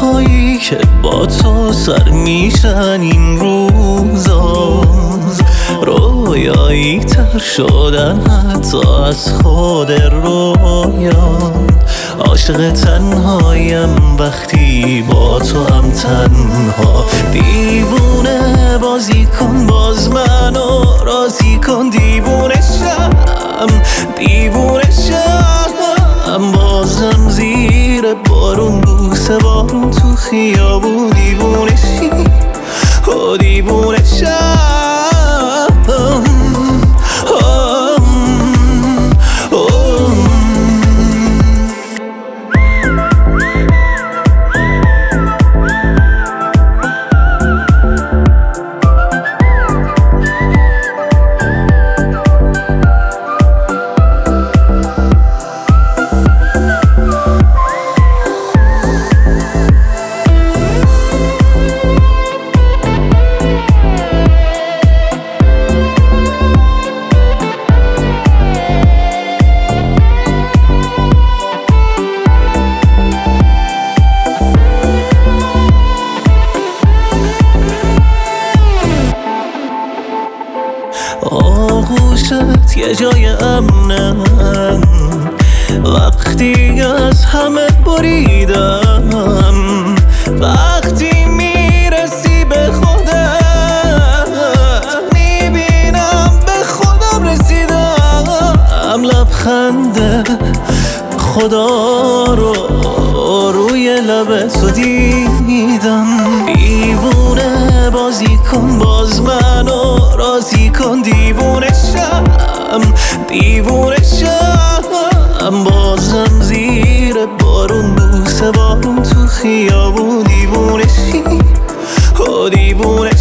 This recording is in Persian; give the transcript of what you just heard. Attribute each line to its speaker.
Speaker 1: هایی که با تو سر میشن این روزا رویایی تر شدن حتی از خود رویان. عاشق تنهایم وقتی با تو هم تنها. دیوونه بازی کن باز منو راضی کن. دیوونه شم بازم زیر بارون بوسه بارون تو خیابون. دیوونه شی و دیوونه شم. آغوشت یه جای امنم وقتی از همه بریدم. وقتی میرسی به خودت میبینم به خودم رسیدم. لبخند خدا رو روی لب تو دیدم. دیوونه بازی کن باز منو راضی کن. دیوونه شم بازم زیر بارون بوسه بارون تو خیابون. دیوونه شی و دیوونه